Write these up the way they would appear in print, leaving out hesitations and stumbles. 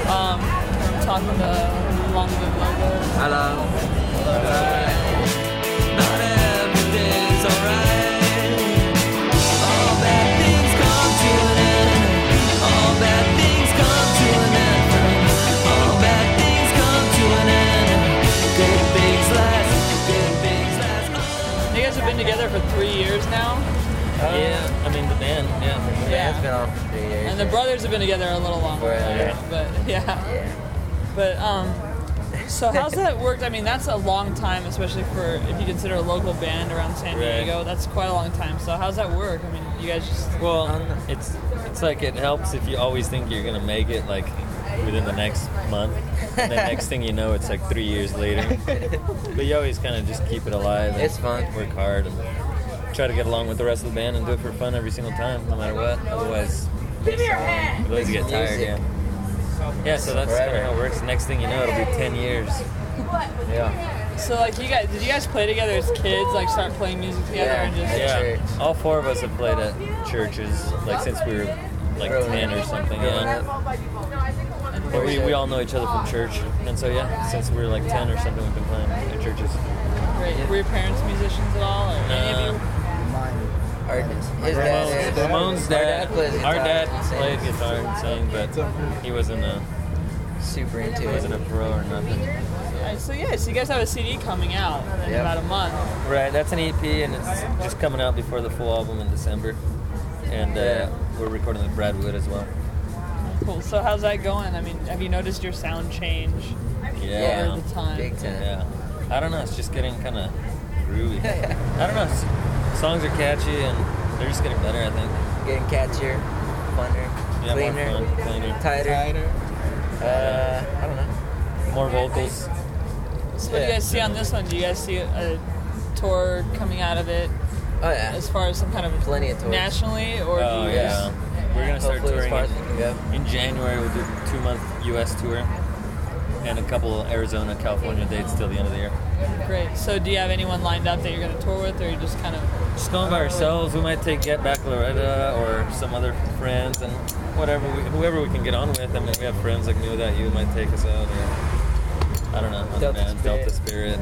I'm talking to Long Live Logo. Hello. Not everything's alright. All bad things come to an end. All bad things come to an end. All bad things come to an end. Good things last. Good things last. You guys have been together for 3 years now, Yeah, I mean the band. Yeah, for sure. Yeah, it's been on for 3 years. and the brothers have been together a little longer. Yeah. But yeah. But so how's that worked? I mean, that's a long time, especially for if you consider a local band around San Right. Diego. That's quite a long time. So how's that work? I mean, you guys just Well, it's like it helps if you always think you're gonna make it like within the next month. And the next thing you know, it's like 3 years later. But you always kind of just keep it alive. And It's fun. Work hard and try to get along with the rest of the band and do it for fun every single time, no matter what. Otherwise you get tired. Music. Yeah, so that's kind of Forever. how it works. Next thing you know, it'll be 10 years. Yeah. so like did you guys play together as kids? Like start playing music together Yeah. and just At Yeah, church. all 4 of us have played at churches, like since we were like Growing 10 or up. something. Growing Yeah. up. But we all know each other from church, and so yeah, since we were like 10 or something, we've been playing at churches. great. Were your parents musicians at all, or any of you? His dad is. Ramon's dad, plays guitar. our dad and sings. played guitar and sang, but he wasn't a Super into it. pro or nothing. Alright, so yeah, so you guys have a CD coming out in Yep. about a month. Right, that's an EP, and it's just coming out before the full album in December, and we're recording with Brad Wood as well. Cool. So how's that going? I mean, have you noticed your sound change Yeah, over the time? Big time. yeah. I don't know, it's just getting kind of groovy. I don't know, songs are catchy, and they're just getting better, I think. Getting catchier, funner, Yeah, cleaner, more fun, cleaner. tighter. I don't know. More vocals. So what do you guys see on this one? Do you guys see a tour coming out of it Oh yeah. as far as some kind of Plenty of tours. nationally, or Oh, do you yeah. guys, We're going to start Hopefully as touring far as we can go. in January. We'll do a 2-month U.S. tour and a couple Arizona, California dates till the end of the year. great. So do you have anyone lined up that you're going to tour with, or you just kind of Just going by ourselves. We might take Get Back Loretta or some other friends and whoever we can get on with. I mean, we have friends like Me Without You might take us out. Or, I don't know, other Delta bands, Spirit. Delta Spirit.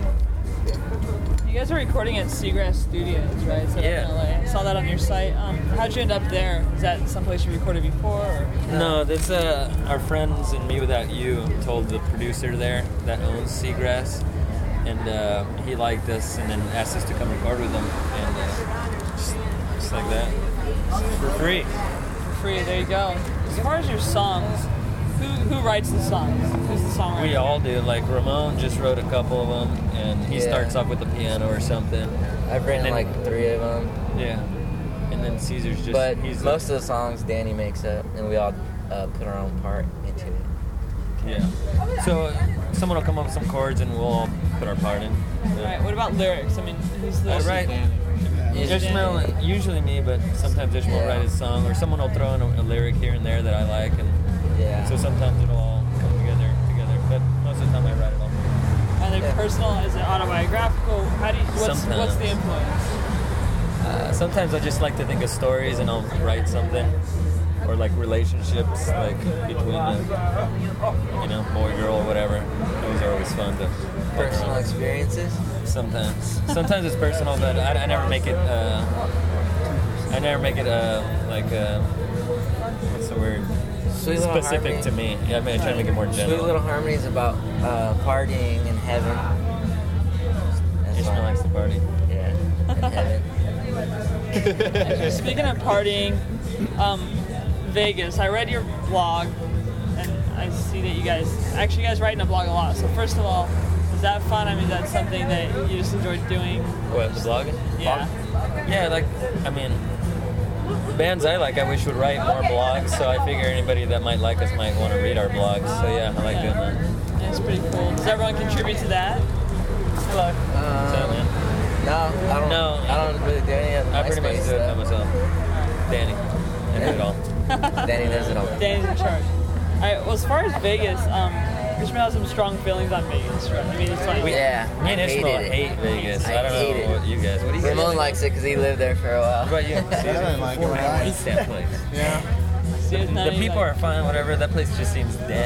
You guys are recording at Seagrass Studios, right? So Yeah. in LA. I saw that on your site. How'd you end up there? Is that someplace you recorded before? Or? No, that's our friends and Me Without You told the producer there that owns Seagrass, and he liked us and then asked us to come record with him, and just like that, for free. For free, there you go. As far as your songs, who writes the songs? Who's the songwriter? We all do. Like Ramon just wrote a couple of them, and he Yeah. starts off with the piano or something. I've written And then- like 3 of them, Yeah, and then Caesar's just. but he's most of the songs Danny makes up, and we all put our own part into it. Yeah. So someone will come up with some chords, and we'll all put our part in. All right. What about lyrics? I mean, who's the Right. Is Ishmael, usually me, but sometimes Ishmael will write his song, or someone will throw in a lyric here and there that I like, and Yeah. so sometimes it'll all come together. But most of the time I write it all. Are they personal? Is it autobiographical? How do you? What's the Sometimes. influence? Sometimes I just like to think of stories, and I'll write something, or like relationships, like between boy, girl, or whatever. Those are always fun to Personal experiences. Sometimes it's personal, but I never make it. What's the word? Sweet little Specific to me. Yeah, I mean, I try to make it more Sweet general. little harmonies about partying in heaven. That's Ishmael all. likes to party. Yeah, in heaven. Speaking of partying, Vegas. I read your blog, and I see that you guys write in a blog a lot. So first of all, is that fun? I mean, that's something that you just enjoy doing. What, the blogging? Yeah. Yeah, bands I like, I wish would write more blogs, so I figure anybody that might like us might want to read our blogs. So yeah, I like doing that. Yeah, it's pretty cool. Does everyone contribute to that? Hello. What's up, man? No, I don't really do any of the I pretty much MySpace do it by stuff. myself. Danny. I do it all. Danny does it all. Danny's in charge. All right. Well, as far as Vegas, Ishmael has some strong feelings on Vegas, right? I mean, it's like Yeah, Me and I Ishmael hated it. hate Vegas. I I don't hate know it. what you guys. What do you guys? Ramon likes it because he lived there for a while. What about you? I didn't like it. I hate that place. Yeah. see, it's not The even people like- are fine, whatever. That place just seems dead.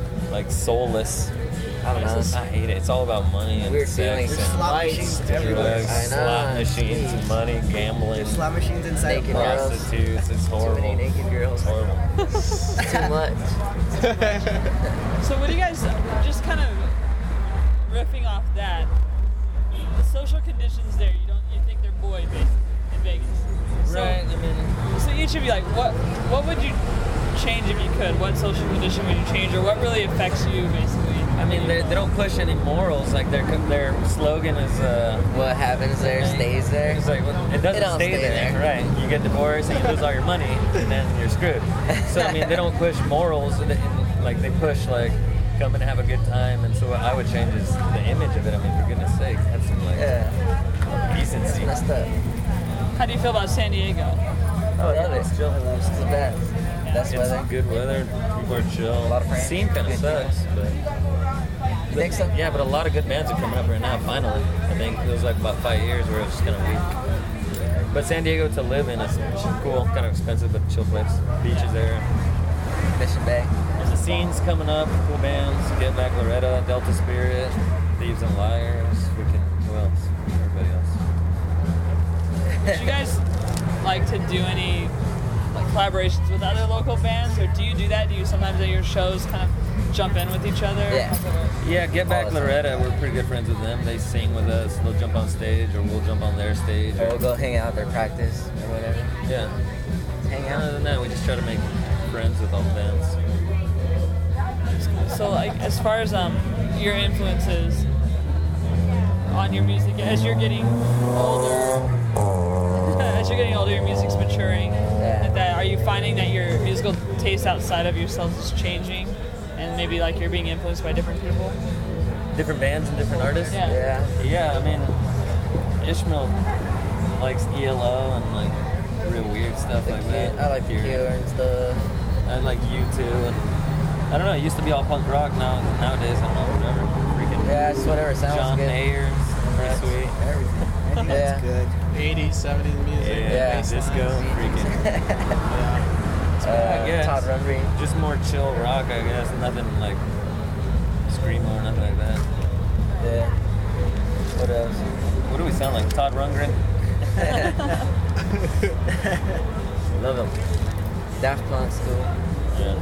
like soulless. I don't know. I hate it. It's all about money and Weird sex feelings. and Slot Lights, machines everywhere. drugs, I know. slot machines, and money, gambling, Slot machines inside of Naked bars. girls. prostitutes. It's Too horrible. many naked girls. It's horrible. Too much. So what do you guys, just kind of riffing off that, the social conditions there, you think they're void basically in Vegas. So, Right. I mean, So each of you, like, what would you change if you could? What social condition would you change, or what really affects you, basically? I mean, they don't push any morals. Like their slogan is. What happens there stays there. It's like it doesn't don't stay stay there, there. right? You get divorced and you lose all your money, and then you're screwed. So I mean, they don't push morals, and like they push like come and have a good time. And so what I would change is the image of it. I mean, for goodness sake, have some like Yeah. decency. Messed up. How do you feel about San Diego? Oh, Love it. it's chill. It's the best. Best It's weather. good weather. People are chill. A lot of friends. Scene kind of Good sucks, but. You think so? Yeah, but a lot of good bands are coming up right now, finally. I think it was like about 5 years where it was just kind of weak. But San Diego to live in is cool, kind of expensive, but chill place. Beaches there. Mission Bay. And the scene's coming up, cool bands. Get Back Loretta, Delta Spirit, Thieves and Liars. Who else? Everybody else. Would you guys like to do any like collaborations with other local bands, or do you do that? Do you sometimes at your shows kind of jump in with each other? Yeah. Yeah, Get Back All the time. Loretta, we're pretty good friends with them. They sing with us. They'll jump on stage, or we'll jump on their stage. Or we'll go hang out at their practice or whatever. Yeah. Hang Other out. than that, we just try to make friends with all the bands. So, like, as far as your influences on your music, as you're getting older, your music's maturing. Yeah. Like that, are you finding that your musical taste outside of yourself is changing, and maybe like you're being influenced by different people? Different bands and different artists? Yeah. Yeah. Yeah, I mean, Ishmael likes ELO and like real weird stuff The like Cure- that. I like the Cure and stuff. I like U2. And I don't know, it used to be all punk rock. Nowadays, I don't know, whatever. Freaking Yeah, it's whatever sounds John good. Mayer, pretty sweet. Everything. I think that's Yeah. good. 80s, 70s music. Yeah, bass disco, lines. freaking. Yeah. I guess. Todd Rundgren. Just more chill rock, I guess. Nothing like screamo or nothing like that. Yeah. What else? What do we sound like? Todd Rundgren? Love him. Daft Punk's cool. Yeah.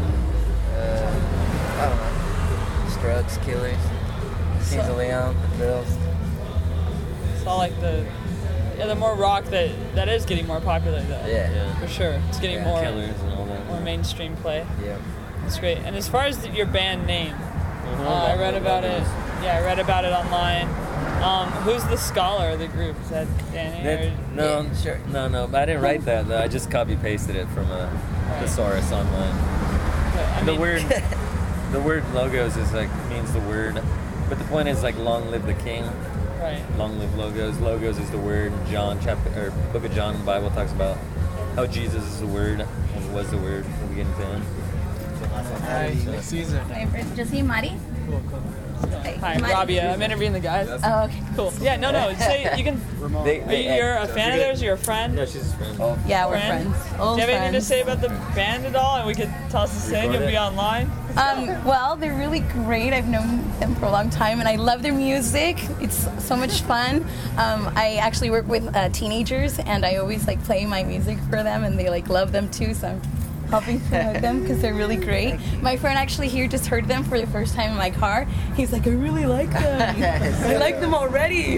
I don't know. Strokes, Killers, Kings of Leon, The Bills. It's all like the more rock that is getting more popular though. Yeah. Yeah. For sure, it's getting Yeah. more Killers and all that. more mainstream play. Yeah. That's great. And as far as your band name, I read about it. Logos. Yeah, I read about it online. Who's the scholar of the group? Is that Danny? That- no, Yeah, sure. no, but I didn't write that though. I just copy pasted it from a thesaurus online. I The mean, word, the word logos is like means the word, but the point is like long live the king. Right. Long live logos. Logos is the word. John chapter or Book of John in the Bible talks about how Jesus is the word and was the word. We'll get into him. Hi, Caesar. Just Mari? Cool, cool. Hi, I'm Rabia. I'm interviewing the guys. Oh, okay. Cool. Yeah, no. Say you can. You're a fan of theirs. You're a friend. No, she's his friend. Oh, Yeah, we're Friend? friends. Old Do you have anything to friends. say about the band at all? And we could toss this in. Record You'll it. be online. Well, they're really great. I've known them for a long time, and I love their music. It's so much fun. I actually work with teenagers, and I always like play my music for them, and they like love them too. So I'm helping promote them because they're really great. My friend actually here just heard them for the first time in my car. He's like, I really like them. I like them already.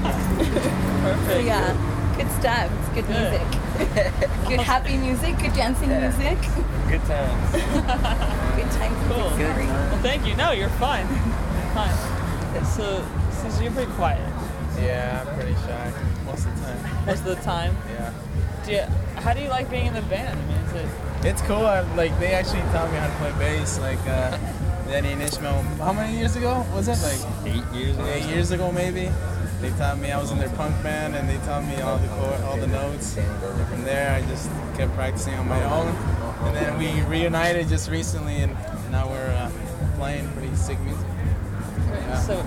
So yeah, good stuff. It's good music. Good happy music. Good dancing music. Good times. Good time. Cool. Sorry. Well, thank you. No, you're fine. Fine. So you're pretty quiet Yeah, I'm pretty shy most of the time. most of the time. Yeah. How do you like being in the band? I mean, is it? It's cool. They actually taught me how to play bass. Like Danny and Ishmael. How many years ago was it? Like 8 years ago. 8 years ago, maybe. They taught me. I was in their punk band, and they taught me all the notes. And from there, I just kept practicing on my own. And then we reunited just recently, and now we're playing pretty sick music. Yeah. So,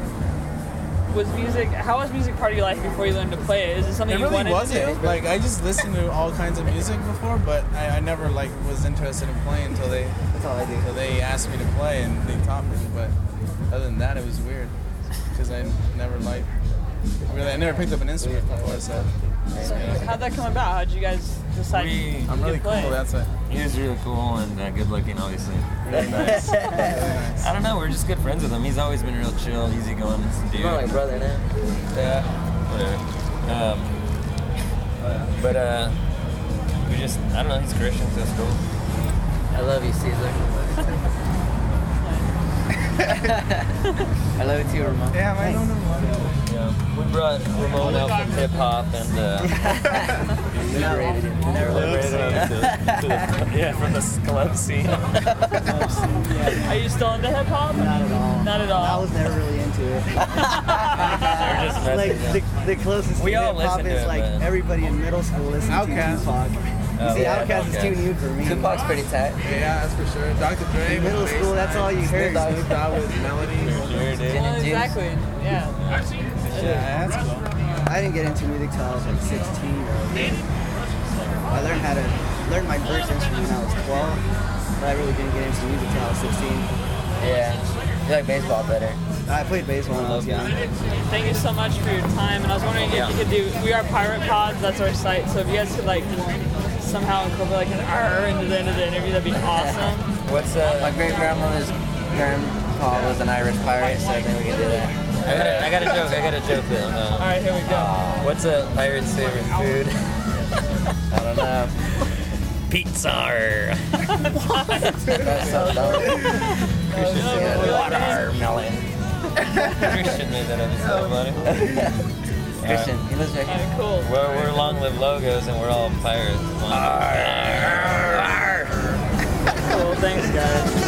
how was music part of your life before you learned to play it? Is it something It you really wanted wasn't. to do? Like I just listened to all kinds of music before, but I never like was interested in playing until they That's all I do. So they asked me to play and they taught me, but other than that, it was weird because I never picked up an instrument before. So How'd that come about? How'd you guys decide I'm to really play? cool. That's it. He was really cool and good looking, obviously. Really nice. Really nice. I don't know, we're just good friends with him. He's always been real chill, easygoing dude. You're my brother now. Yeah, whatever. But we just, I don't know, he's Christian, so it's cool. I love you, Caesar. I love you too, Ramon. Yeah, man. Yeah, we brought Ramon out from hip hop and Liberated him. liberated him yeah, from the club scene. Are you still into hip hop? Not at all. Not at all. I was never really into it. We're just messing Like with him. the closest We to all hip hop listen to is it, like but- everybody in middle school listened Outkast. to Tupac. Oh, See, yeah, Outkast is too new for me. Tupac's pretty tight. Yeah, that's for sure. Dr. Dre. In middle school, that's all you heard. Snoop Dogg with Melody. Sure, dude. Well, James. exactly. Yeah. Yeah, that's cool. I didn't get into music till I was like 16. I learned how to learn my first instrument when I was 12, but I really didn't get into music till I was 16. Yeah. You like baseball better. I played baseball when I was young. Thank you so much for your time. And I was wondering if you could do. We are Pirate Pods. That's our site. So if you guys could like somehow incorporate like an R into the end of the interview, that'd be awesome. What's My great grandmother's grandpa was an Irish pirate, so I think we can do that. I got a joke that All right, here we go. what's a pirate's favorite food? I don't know. Pizza. That's so dumb. Watermelon. Christian made that up. It's so funny. Christian, he lives right All here. right, cool. We're long live logos and we're all pirates. Cool. Thanks, guys.